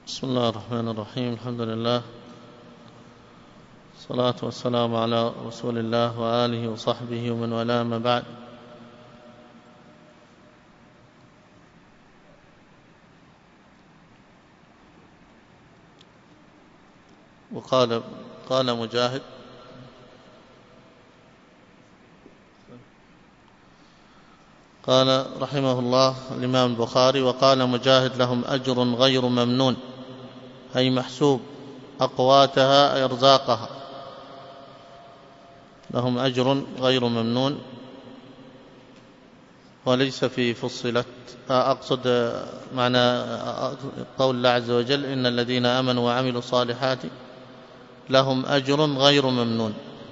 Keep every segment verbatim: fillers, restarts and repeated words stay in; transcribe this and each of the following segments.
بسم الله الرحمن الرحيم. الحمد لله، الصلاة والسلام على رسول الله وآله وصحبه ومن والاه، ما بعد. وقال قال مجاهد قال رحمه الله الإمام البخاري: وقال مجاهد: لهم أجر غير ممنون، أي محسوب، أقواتها أي أرزاقها. لهم أجر غير ممنون، وليس في فصلت. أقصد معنى قول الله عز وجل: إن الذين آمنوا وعملوا الصالحات لهم أجر غير ممنون،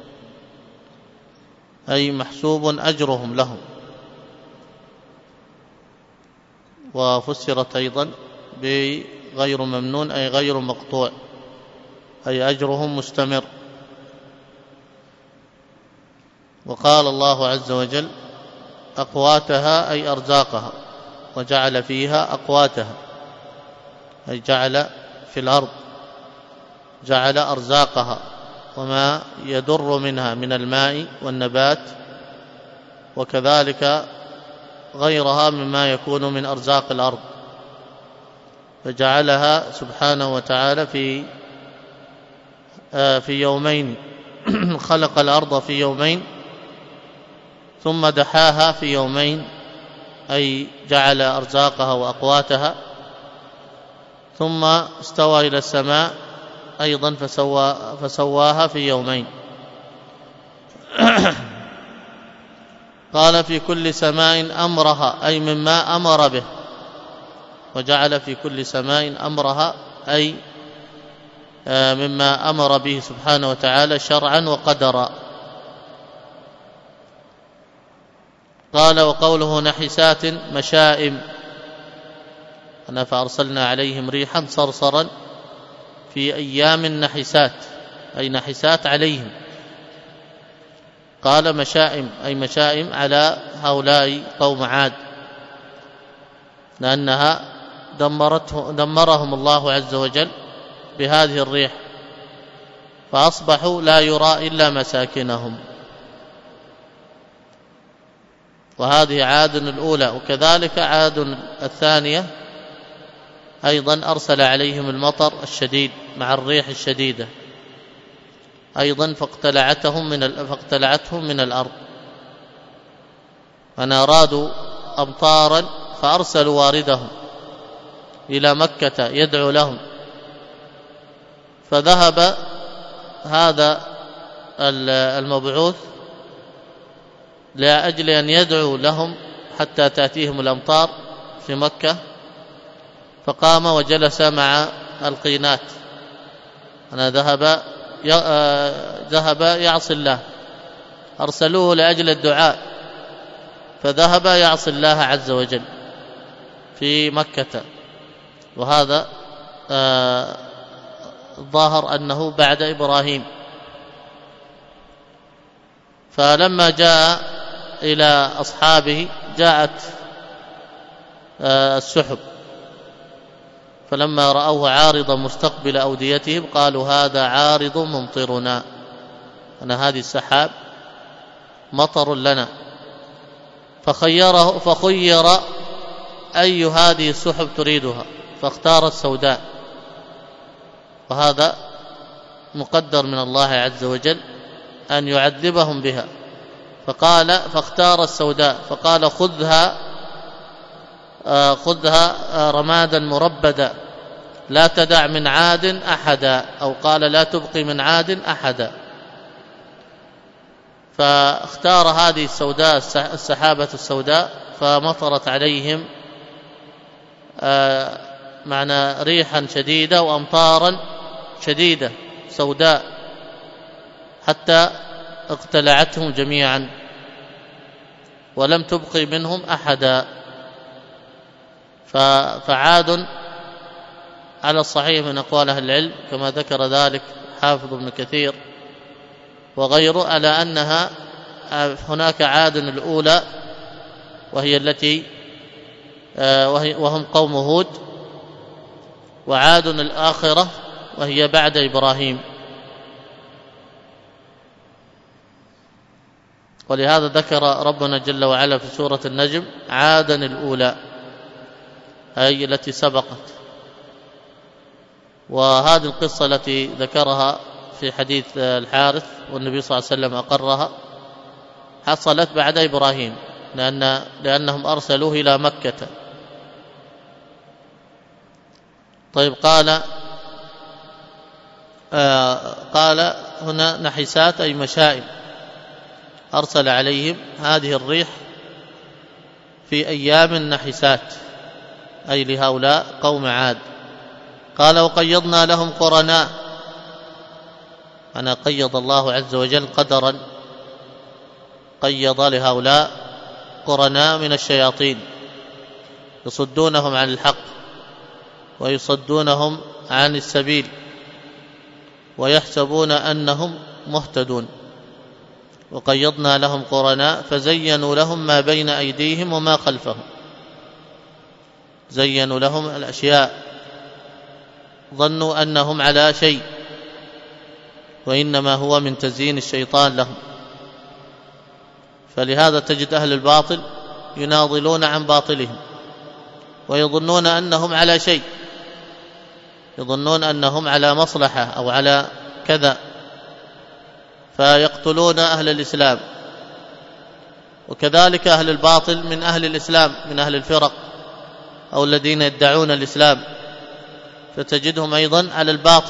أي محسوب أجرهم لهم. وفسرت أيضا بغير ممنون أي غير مقطوع، أي أجرهم مستمر. وقال الله عز وجل: أقواتها أي أرزاقها، وجعل فيها أقواتها أي جعل في الأرض، جعل أرزاقها وما يدر منها من الماء والنبات، وكذلك غيرها مما يكون من أرزاق الأرض، فجعلها سبحانه وتعالى في في يومين. خلق الأرض في يومين ثم دحاها في يومين، أي جعل أرزاقها وأقواتها، ثم استوى إلى السماء أيضا فسوى فسواها في يومين. قال: في كل سماء أمرها، أي مما أمر به، وجعل في كل سماء أمرها أي مما أمر به سبحانه وتعالى شرعا وقدرا. قال: وقوله نحسات مشائم، أنا فأرسلنا عليهم ريحا صرصرا في أيام نحسات، أي نحسات عليهم. قال: مشائم أي مشائم على هؤلاء قوم عاد، لأنها دمرته دمرهم الله عز وجل بهذه الريح، فأصبحوا لا يرى إلا مساكنهم. وهذه عاد الأولى. وكذلك عاد الثانية أيضا أرسل عليهم المطر الشديد مع الريح الشديدة أيضا، فاقتلعتهم من فاقتلعتهم من الأرض، أن أرادوا أمطارا فأرسلوا واردهم إلى مكة يدعو لهم، فذهب هذا المبعوث لأجل أن يدعو لهم حتى تأتيهم الأمطار في مكة، فقام وجلس مع القينات. أنا ذهب ذهب يعصي الله، أرسلوه لأجل الدعاء، فذهب يعصي الله عز وجل في مكة. وهذا ظاهر أنه بعد إبراهيم. فلما جاء إلى أصحابه جاءت السحب، فلما رأوه عارضا مستقبل أوديتهم قالوا: هذا عارض ممطرنا، أن هذه السحاب مطر لنا. فخيره فخير أي هذه السحب تريدها، فاختار السوداء، وهذا مقدر من الله عز وجل أن يعذبهم بها. فقال فاختار السوداء، فقال: خذها خذها رمادا مربدا، لا تدع من عاد أحدا، أو قال: لا تبقي من عاد أحدا. فاختار هذه السوداء، السحابة السوداء، فمطرت عليهم معنى ريحا شديدة وأمطارا شديدة سوداء حتى اقتلعتهم جميعا ولم تبقي منهم أحدا. فعاد على الصحيح من أقوال أهل العلم، كما ذكر ذلك حافظ ابن كثير وغيره، على أنها هناك عاد الأولى وهي التي وهم قوم هود، وعاد الآخرة وهي بعد إبراهيم. ولهذا ذكر ربنا جل وعلا في سورة النجم عادا الأولى، أي التي سبقت. وهذه القصة التي ذكرها في حديث الحارث والنبي صلى الله عليه وسلم أقرها حصلت بعد إبراهيم، لأن لأنهم أرسلوه إلى مكة. طيب قال آه قال هنا نحسات أي مشائم، أرسل عليهم هذه الريح في أيام نحسات، أي لهؤلاء قوم عاد. قال وقيضنا لهم قرناء، أنا قيض الله عز وجل قدرا، قيض لهؤلاء قرناء من الشياطين يصدونهم عن الحق ويصدونهم عن السبيل ويحسبون أنهم مهتدون. وقيضنا لهم قرناء فزينوا لهم ما بين أيديهم وما خلفهم، زينوا لهم الأشياء، ظنوا أنهم على شيء وإنما هو من تزيين الشيطان لهم. فلهذا تجد أهل الباطل يناضلون عن باطلهم ويظنون أنهم على شيء، يظنون أنهم على مصلحة أو على كذا، فيقتلون أهل الإسلام. وكذلك أهل الباطل من أهل الإسلام، من أهل الفرق أو الذين يدعون الإسلام، فتجدهم أيضا على الباطل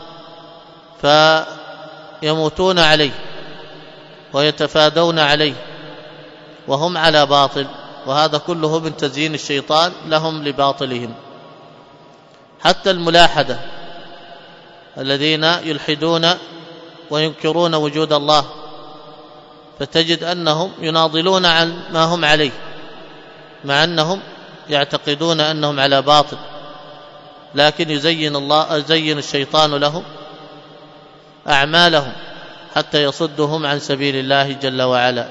فيموتون عليه ويتفادون عليه وهم على باطل، وهذا كله من تزيين الشيطان لهم لباطلهم. حتى الملاحدة الذين يلحدون وينكرون وجود الله، فتجد أنهم يناضلون عن ما هم عليه مع أنهم يعتقدون أنهم على باطل، لكن يزين الله يزين الشيطان لهم أعمالهم حتى يصدهم عن سبيل الله جل وعلا.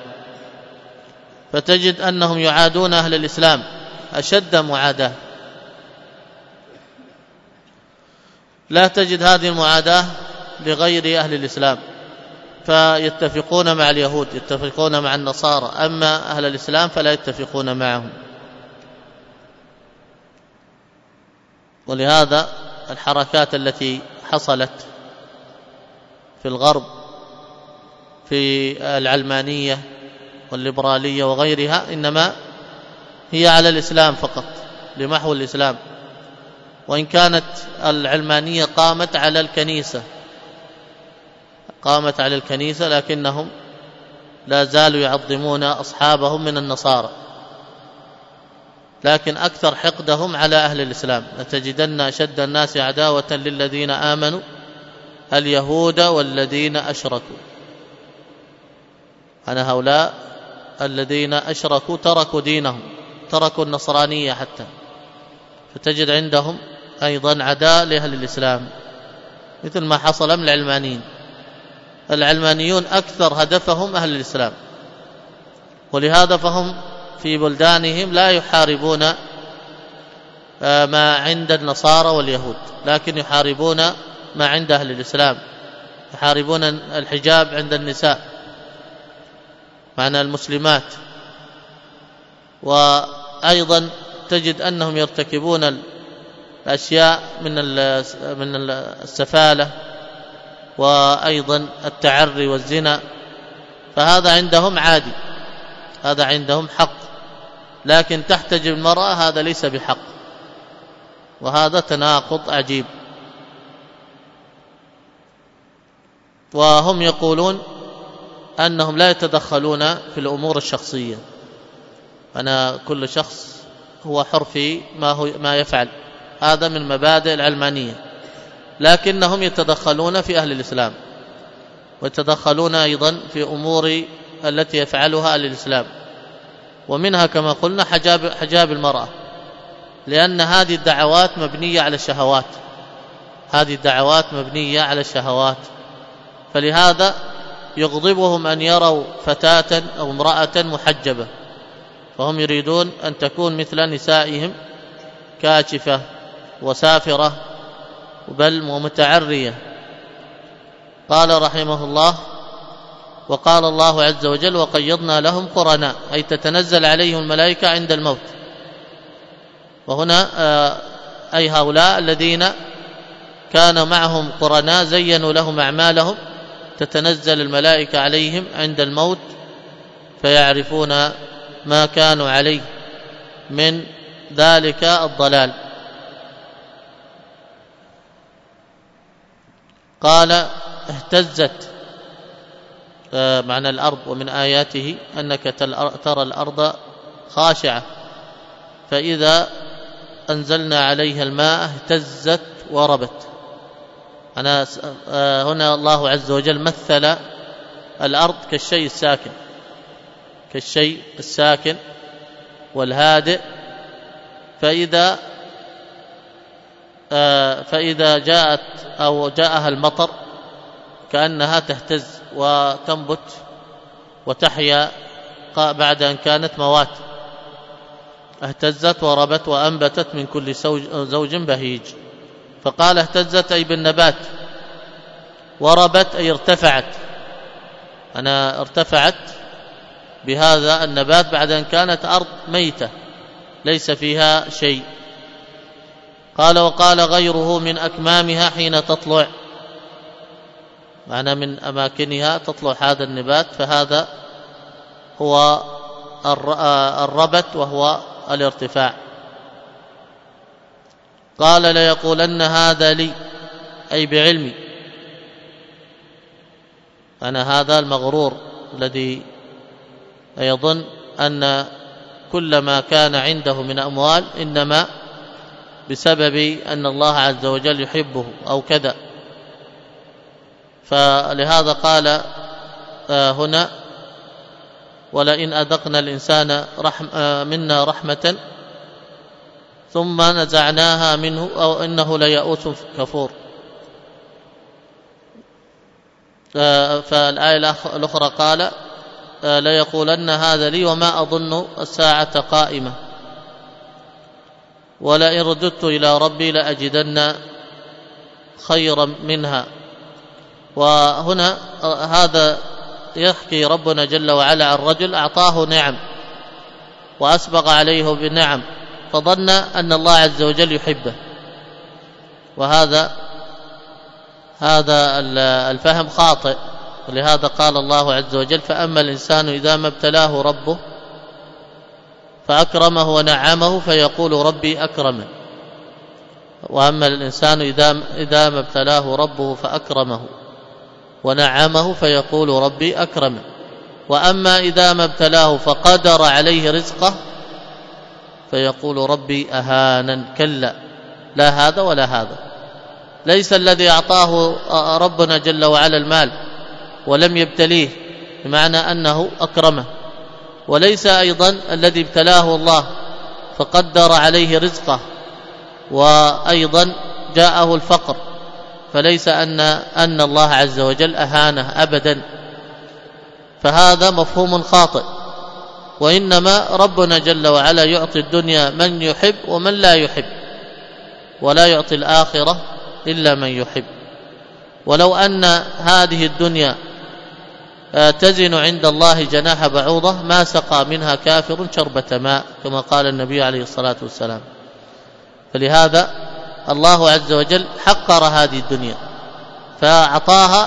فتجد أنهم يعادون أهل الإسلام أشد معاداة، لا تجد هذه المعاداة لغير أهل الإسلام، فيتفقون مع اليهود، يتفقون مع النصارى، أما أهل الإسلام فلا يتفقون معهم. ولهذا الحركات التي حصلت في الغرب في العلمانية والليبرالية وغيرها إنما هي على الإسلام فقط، لمحو الإسلام، وإن كانت العلمانية قامت على الكنيسة قامت على الكنيسة لكنهم لا زالوا يعظمون أصحابهم من النصارى، لكن أكثر حقدهم على أهل الإسلام. لتجدن أشد الناس عداوة للذين آمنوا اليهود والذين أشركوا. أنا هؤلاء الذين أشركوا تركوا دينهم، تركوا النصرانية حتى، فتجد عندهم أيضا عداء لأهل الإسلام، مثل ما حصل من العلمانيين. العلمانيون أكثر هدفهم أهل الإسلام، ولهذا فهم في بلدانهم لا يحاربون ما عند النصارى واليهود، لكن يحاربون ما عند أهل الإسلام، يحاربون الحجاب عند النساء معنى المسلمات. وأيضا تجد أنهم يرتكبون الأشياء من من السفالة وأيضا التعري والزنا، فهذا عندهم عادي، هذا عندهم حق، لكن تحتجب المرأة هذا ليس بحق، وهذا تناقض عجيب. وهم يقولون أنهم لا يتدخلون في الأمور الشخصية، أنا كل شخص هو حر في ما, هو ما يفعل، هذا من مبادئ العلمانية، لكنهم يتدخلون في أهل الإسلام ويتدخلون أيضا في أمور التي يفعلها أهل الإسلام، ومنها كما قلنا حجاب, حجاب المرأة، لأن هذه الدعوات مبنية على الشهوات، هذه الدعوات مبنية على الشهوات، فلهذا يغضبهم أن يروا فتاة أو امرأة محجبة، فهم يريدون أن تكون مثل نسائهم كاشفة وسافرة بل ومتعرية. قال رحمه الله: وقال الله عز وجل: وقيضنا لهم قرناء، أي تتنزل عليهم الملائكة عند الموت. وهنا أي هؤلاء الذين كان معهم قرناء زينوا لهم أعمالهم، تتنزل الملائكة عليهم عند الموت فيعرفون ما كانوا عليه من ذلك الضلال. قال: اهتزت معنى الأرض، ومن آياته أنك ترى الأرض خاشعة فإذا أنزلنا عليها الماء اهتزت وربت. أنا هنا الله عز وجل مثل الأرض كالشيء الساكن، كالشيء الساكن والهادئ، فإذا فإذا جاءت أو جاءها المطر كأنها تهتز وتنبت وتحيا بعد أن كانت موات. اهتزت وربت وأنبتت من كل زوج بهيج. فقال اهتزت أي بالنبات، وربت أي ارتفعت، أنا ارتفعت بهذا النبات بعد أن كانت أرض ميتة ليس فيها شيء. قال: وقال غيره من أكمامها حين تطلع، معنى من أماكنها تطلع هذا النبات، فهذا هو الربت وهو الارتفاع. قال: ليقولن هذا لي، أي بعلمي، أنا هذا المغرور الذي يظن أن كل ما كان عنده من أموال إنما بسبب أن الله عز وجل يحبه أو كذا. فلهذا قال هنا: ولئن أذقنا الإنسان رحم منا رحمة ثم نزعناها منه أو إنه ليئوس كفور. فالآية الأخرى قال: ليقولن هذا لي وما أظن الساعة قائمة ولئن رددت إلى ربي لأجدن خيرا منها. وهنا هذا يحكي ربنا جل وعلا عن رجل أعطاه نعم وأسبغ عليه بالنعم فظن أن الله عز وجل يحبه، وهذا هذا الفهم خاطئ. ولهذا قال الله عز وجل: فأما الإنسان إذا ما ابتلاه ربه فأكرمه ونعمه فيقول ربي أكرمن. وأما الإنسان إذا إذا ما ابتلاه ربه فأكرمه ونعمه فيقول ربي أكرمن. وأما إذا ما ابتلاه فقدر عليه رزقه فيقول ربي أهانن. كلا، لا هذا ولا هذا. ليس الذي أعطاه ربنا جل وعلا المال ولم يبتليه بمعنى أنه أكرمه، وليس أيضا الذي ابتلاه الله فقدر عليه رزقه وأيضا جاءه الفقر فليس أن أن الله عز وجل أهانه أبدا. فهذا مفهوم خاطئ. وإنما ربنا جل وعلا يعطي الدنيا من يحب ومن لا يحب، ولا يعطي الآخرة إلا من يحب. ولو أن هذه الدنيا تزن عند الله جناح بعوضة ما سقى منها كافر شربة ماء، كما قال النبي عليه الصلاة والسلام. فلهذا الله عز وجل حقر هذه الدنيا فأعطاها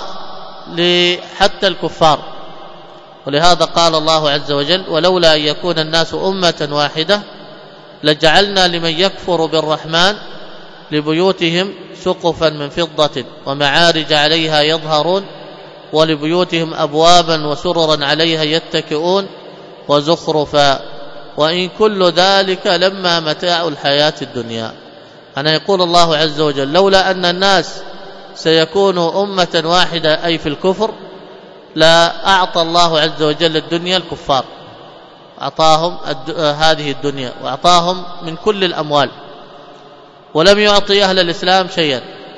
حتى الكفار. ولهذا قال الله عز وجل: ولولا أن يكون الناس أمة واحدة لجعلنا لمن يكفر بالرحمن لبيوتهم سقفا من فضة ومعارج عليها يظهرون ولبيوتهم أبوابا وسررا عليها يتكئون وزخرفا وإن كل ذلك لما متاع الحياة الدنيا. أنا يقول الله عز وجل: لولا أن الناس سيكونوا أمة واحدة أي في الكفر لا أعطى الله عز وجل الدنيا الكفار، أعطاهم هذه الدنيا وأعطاهم من كل الأموال، ولم يعطي أهل الإسلام شيئا.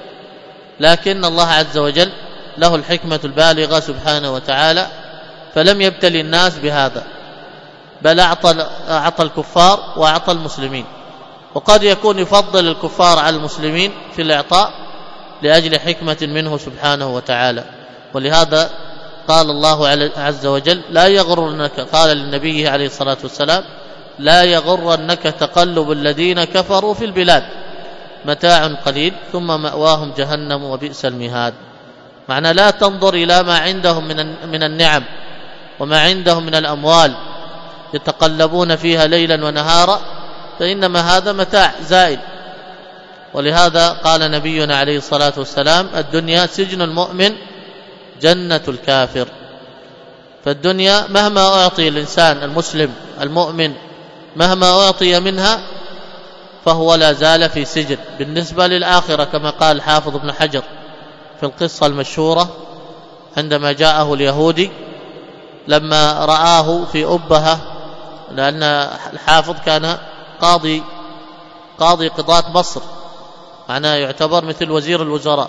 لكن الله عز وجل له الحكمة البالغة سبحانه وتعالى فلم يبتلي الناس بهذا، بل أعطى, أعطى الكفار وأعطى المسلمين. وقد يكون يفضل الكفار على المسلمين في الإعطاء، لأجل حكمة منه سبحانه وتعالى. ولهذا قال الله عز وجل لا يغرنك، قال للنبي عليه الصلاة والسلام لا يغرنك تقلب الذين كفروا في البلاد متاع قليل ثم مأواهم جهنم وبئس المهاد. معنى لا تنظر إلى ما عندهم من من النعم وما عندهم من الأموال يتقلبون فيها ليلا ونهارا، فإنما هذا متاع زائل. ولهذا قال نبينا عليه الصلاة والسلام الدنيا سجن المؤمن جنة الكافر. فالدنيا مهما أعطي الإنسان المسلم المؤمن مهما أعطي منها فهو لا زال في سجن. بالنسبة للآخرة كما قال الحافظ ابن حجر في القصة المشهورة عندما جاءه اليهودي لما رآه في أبهة، لأن الحافظ كان قاضي قاضي قضاة مصر، معناه يعتبر مثل وزير الوزراء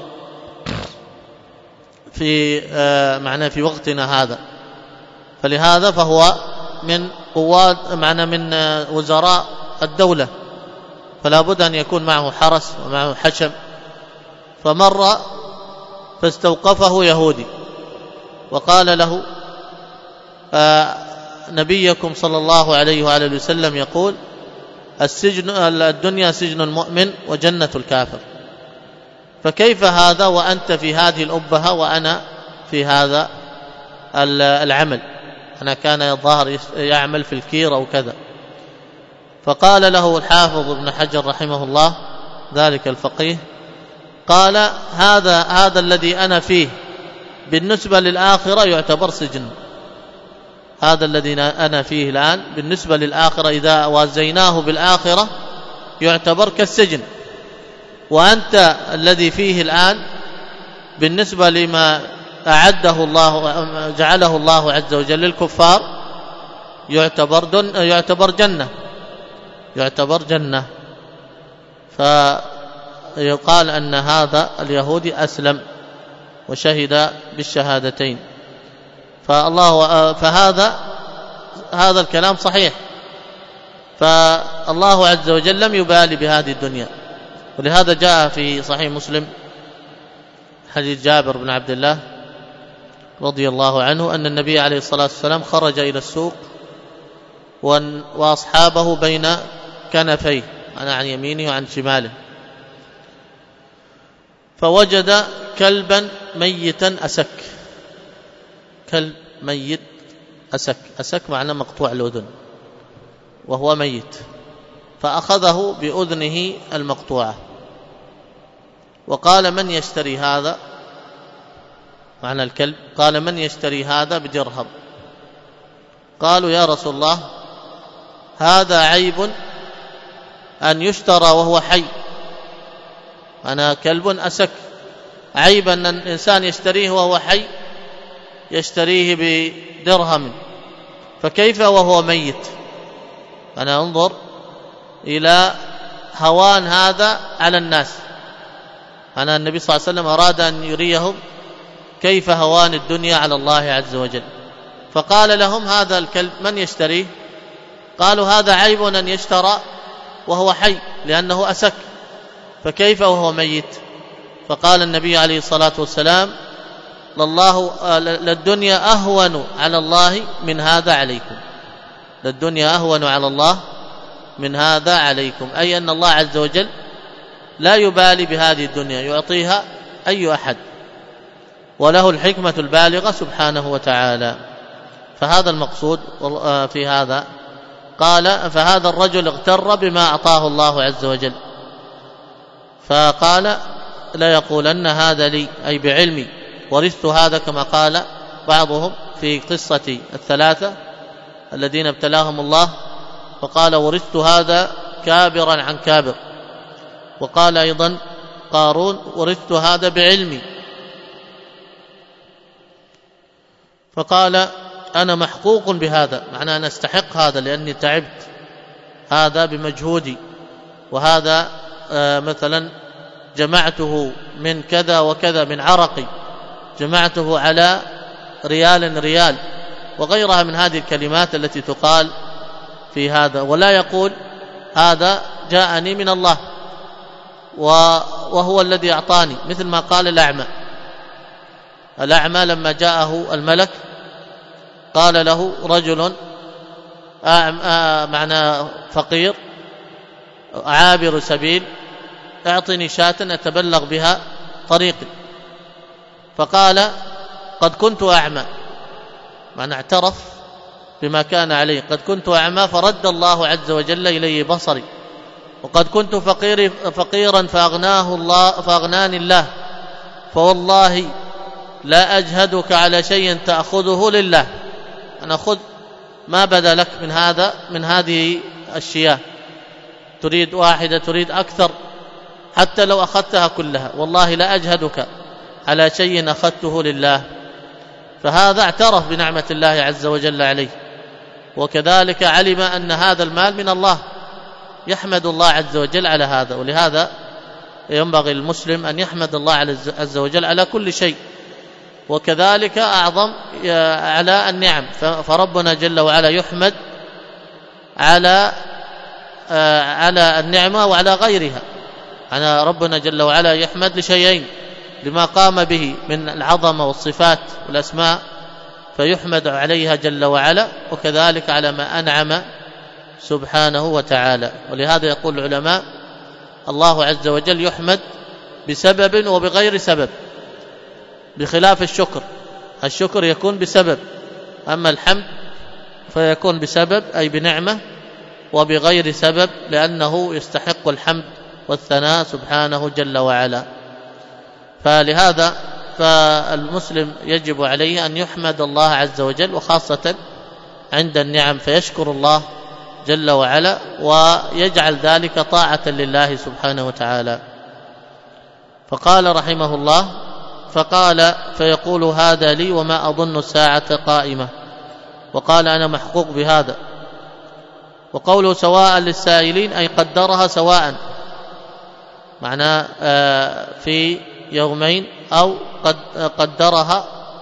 في معناه في وقتنا هذا، فلهذا فهو من قوات معناه من وزراء الدولة، فلا بد أن يكون معه حرس ومعه حشم. فمر فاستوقفه يهودي وقال له آه نبيكم صلى الله عليه وآله وسلم يقول السجن الدنيا سجن المؤمن وجنة الكافر، فكيف هذا وأنت في هذه الأبهة وأنا في هذا العمل؟ أنا كان الظاهر يعمل في الكير أو كذا. فقال له الحافظ ابن حجر رحمه الله ذلك الفقيه قال هذا هذا الذي أنا فيه بالنسبة للآخرة يعتبر سجن، هذا الذي أنا فيه الآن بالنسبة للآخرة إذا وازيناه بالآخرة يعتبر كالسجن، وأنت الذي فيه الآن بالنسبة لما أعده الله جعله الله عز وجل للكفار يعتبر دن يعتبر جنة يعتبر جنة. فيقال أن هذا اليهودي أسلم وشهد بالشهادتين. فالله فهذا هذا الكلام صحيح، فالله عز وجل لم يبالي بهذه الدنيا. ولهذا جاء في صحيح مسلم حديث جابر بن عبد الله رضي الله عنه أن النبي عليه الصلاة والسلام خرج إلى السوق وأصحابه بين كنفيه، أنا عن يمينه وعن شماله، فوجد كلبا ميتا أسك، كلب ميت أسك، أسك معناه مقطوع الأذن وهو ميت، فأخذه بأذنه المقطوعة وقال من يشتري هذا؟ معنى الكلب قال من يشتري هذا بدرهم؟ قالوا يا رسول الله هذا عيب أن يشترى وهو حي، أنا كلب أسك، عيب أن الإنسان يشتريه وهو حي يشتريه بدرهم، فكيف وهو ميت؟ أنا انظر إلى هوان هذا على الناس. أنا النبي صلى الله عليه وسلم أراد أن يريهم كيف هوان الدنيا على الله عز وجل، فقال لهم هذا الكلب من يشتريه؟ قالوا هذا عيب أن يشترى وهو حي لأنه أسك، فكيف وهو ميت؟ فقال النبي عليه الصلاة والسلام لله للدنيا أهون على الله من هذا عليكم، للدنيا أهون على الله من هذا عليكم، أي أن الله عز وجل لا يبالي بهذه الدنيا يعطيها أي أحد، وله الحكمة البالغة سبحانه وتعالى. فهذا المقصود في هذا. قال فهذا الرجل اغتر بما أعطاه الله عز وجل، فقال لا يقولن هذا لي أي بعلمي، ورثت هذا كما قال بعضهم في قصة الثلاثة الذين ابتلاهم الله، فقال ورثت هذا كابرا عن كابر. وقال أيضا قارون ورثت هذا بعلمي، فقال أنا محقوق بهذا، معنى أنا استحق هذا لأني تعبت، هذا بمجهودي، وهذا آه مثلا جمعته من كذا وكذا من عرقي، جمعته على ريال ريال وغيرها من هذه الكلمات التي تقال في هذا. ولا يقول هذا جاءني من الله، وهو الذي أعطاني، مثل ما قال الأعمى. الأعمى لما جاءه الملك قال له رجل معنى فقير عابر سبيل اعطني شاة أتبلغ بها طريقي، فقال قد كنت أعمى، معنى اعترف بما كان عليه، قد كنت أعمى فرد الله عز وجل إلي بصري، وقد كنت فقير فقيرا فأغناه الله فأغناني الله، فوالله لا أجهدك على شيء تأخذه لله. أنا خذ ما بدا لك من هذا من هذه الشياه، تريد واحدة تريد أكثر، حتى لو أخذتها كلها والله لا أجهدك على شيء أخذته لله. فهذا اعترف بنعمة الله عز وجل عليه، وكذلك علم أن هذا المال من الله، يحمد الله عز وجل على هذا. ولهذا ينبغي المسلم أن يحمد الله عز وجل على كل شيء، وكذلك أعظم على النعم، فربنا جل وعلا يحمد على على النعمة وعلى غيرها. أنا ربنا جل وعلا يحمد لشيئين، لما قام به من العظمة والصفات والأسماء فيحمد عليها جل وعلا، وكذلك على ما أنعم سبحانه وتعالى. ولهذا يقول العلماء الله عز وجل يحمد بسبب وبغير سبب، بخلاف الشكر. الشكر يكون بسبب، أما الحمد فيكون بسبب أي بنعمة، وبغير سبب لأنه يستحق الحمد والثناء سبحانه جل وعلا. فلهذا فالمسلم يجب عليه أن يحمد الله عز وجل، وخاصة عند النعم، فيشكر الله جل وعلا ويجعل ذلك طاعة لله سبحانه وتعالى. فقال رحمه الله فقال فيقول هذا لي وما أظن الساعة قائمة، وقال أنا محقوق بهذا. وقوله سواء للسائلين أي قدرها سواء، معناه في يومين أو قد قدرها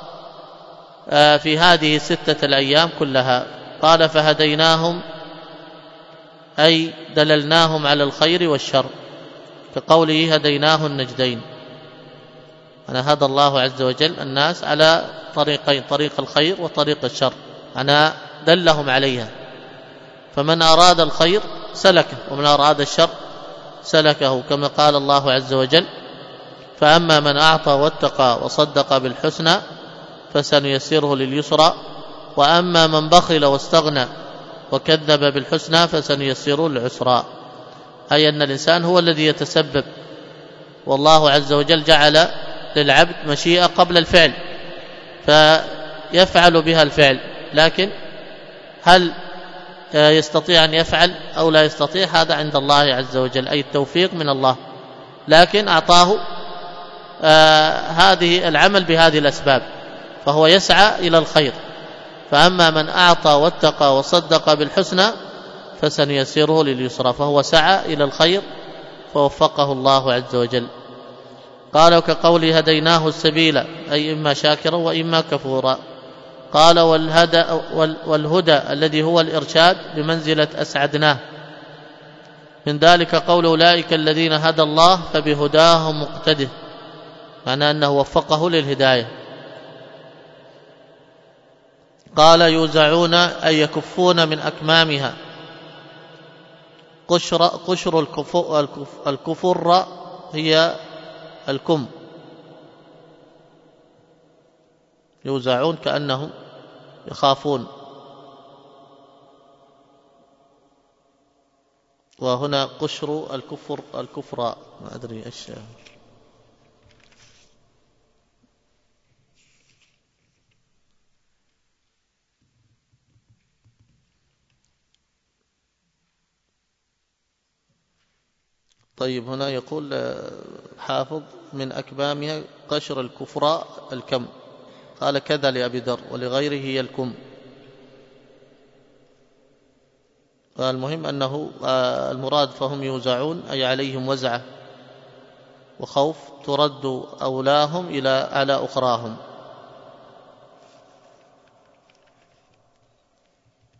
في هذه الستة الأيام كلها. قال فهديناهم أي دللناهم على الخير والشر، كقوله هديناه النجدين، أنا هدى الله عز وجل الناس على طريقين، طريق الخير وطريق الشر، أنا دلهم عليها. فمن أراد الخير سلكه، ومن أراد الشر سلكه، كما قال الله عز وجل فأما من أعطى واتقى وصدق بالحسنى فسنيسره لليسرى، وأما من بخل واستغنى وكذب بالحسنى فسنيسره للعسرى. أي أن الإنسان هو الذي يتسبب، والله عز وجل جعل للعبد مشيئة قبل الفعل فيفعل بها الفعل، لكن هل يستطيع أن يفعل أو لا يستطيع هذا عند الله عز وجل، أي التوفيق من الله، لكن أعطاه آه هذه العمل بهذه الأسباب، فهو يسعى إلى الخير. فأما من أعطى واتقى وصدق بالحسنى فسنيسره لليسرى، فهو سعى إلى الخير فوفقه الله عز وجل. قال وكقوله هديناه السبيل أي إما شاكرا وإما كفورا. قال والهدى, والهدى الذي هو الإرشاد بمنزلة أسعدناه، من ذلك قول أولئك الذين هدى الله فبهداهم مقتده، معنى أنه وفقه للهداية. قال يوزعون أي يكفون من أكمامها، قشر, قشر الكفر, الكفر هي الكم، يوزعون كأنهم يخافون، وهنا قشر الكفر الكفر ما أدري إيش. طيب هنا يقول حافظ من أكمامها قشر الكفر الكم، قال كذا لأبي ذر ولغيره هي الكم. المهم أنه المراد فهم يوزعون أي عليهم وزعة وخوف ترد أولاهم إلى على أخراهم.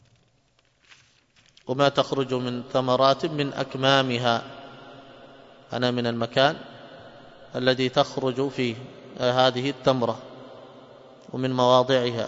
وما تخرج من ثمرات من أكمامها أنا من المكان الذي تخرج فيه هذه التمرة ومن مواضعها.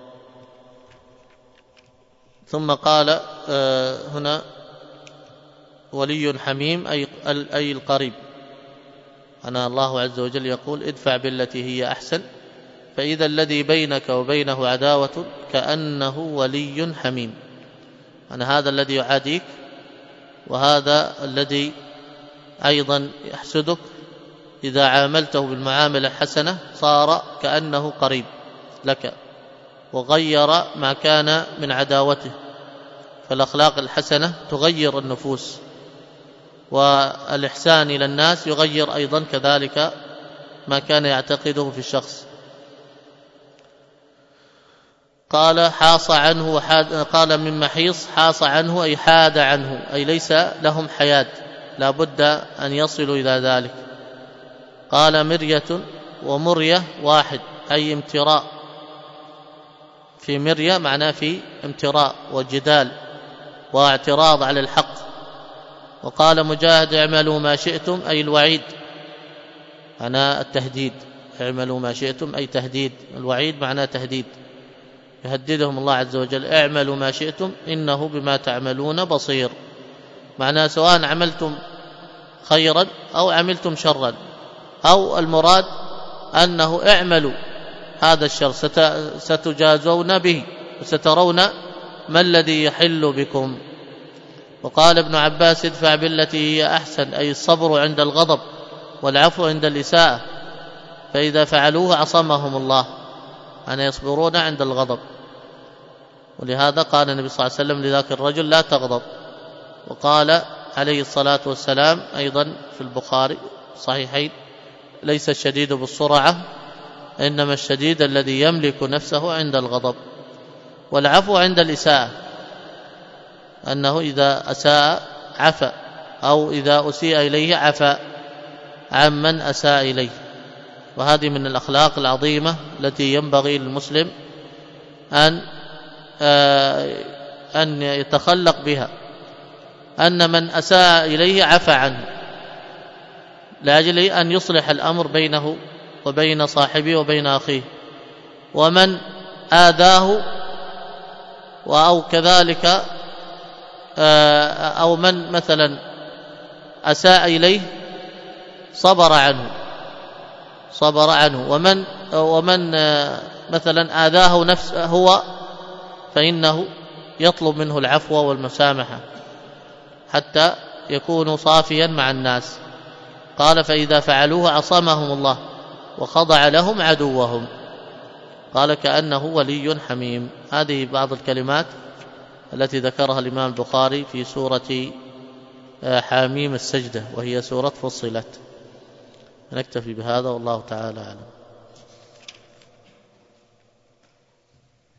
ثم قال هنا ولي حميم أي القريب. أنا الله عز وجل يقول ادفع بالتي هي أحسن فإذا الذي بينك وبينه عداوة كأنه ولي حميم. أنا هذا الذي يعاديك وهذا الذي أيضا يحسدك إذا عاملته بالمعاملة الحسنة صار كأنه قريب لك وغير ما كان من عداوته. فالأخلاق الحسنة تغير النفوس، والإحسان إلى الناس يغير أيضا كذلك ما كان يعتقده في الشخص. قال حاص عنه وحاد، قال من محيص حاص عنه أي حاد عنه، أي ليس لهم حياد، لا بد أن يصلوا إلى ذلك. قال مرية ومرية واحد أي امتراء، في مرية معناه في امتراء وجدال واعتراض على الحق. وقال مجاهد اعملوا ما شئتم أي الوعيد، معناه التهديد، اعملوا ما شئتم أي تهديد، الوعيد معناه تهديد، يهددهم الله عز وجل اعملوا ما شئتم إنه بما تعملون بصير، معناه سواء عملتم خيرا أو عملتم شرا، أو المراد أنه اعملوا هذا الشر ستجازون به وسترون ما الذي يحل بكم. وقال ابن عباس ادفع بالتي هي أحسن أي الصبر عند الغضب والعفو عند الإساءة، فإذا فعلوه عصمهم الله، أن يصبرون عند الغضب. ولهذا قال النبي صلى الله عليه وسلم لذاك الرجل لا تغضب. وقال عليه الصلاة والسلام أيضا في البخاري صحيحين ليس الشديد بالسرعة إنما الشديد الذي يملك نفسه عند الغضب. والعفو عند الإساءة، أنه إذا أساء عفا، أو إذا أسيء إليه عفا عمن أساء إليه. وهذه من الأخلاق العظيمة التي ينبغي للمسلم أن أن يتخلق بها، أن من أساء إليه عفا عنه لأجل أن يصلح الأمر بينه وبين صاحبه وبين أخيه. ومن آذاه أو كذلك أو من مثلا أساء إليه صبر عنه صبر عنه ومن ومن مثلا آذاه نفسه هو فإنه يطلب منه العفو والمسامحة حتى يكون صافيا مع الناس. قال فإذا فعلوه عصمهم الله وخضع لهم عدوهم. قال كأنه ولي حميم. هذه بعض الكلمات التي ذكرها الإمام البخاري في سورة حاميم السجدة، وهي سورة فصلت. نكتفي بهذا والله تعالى أعلم.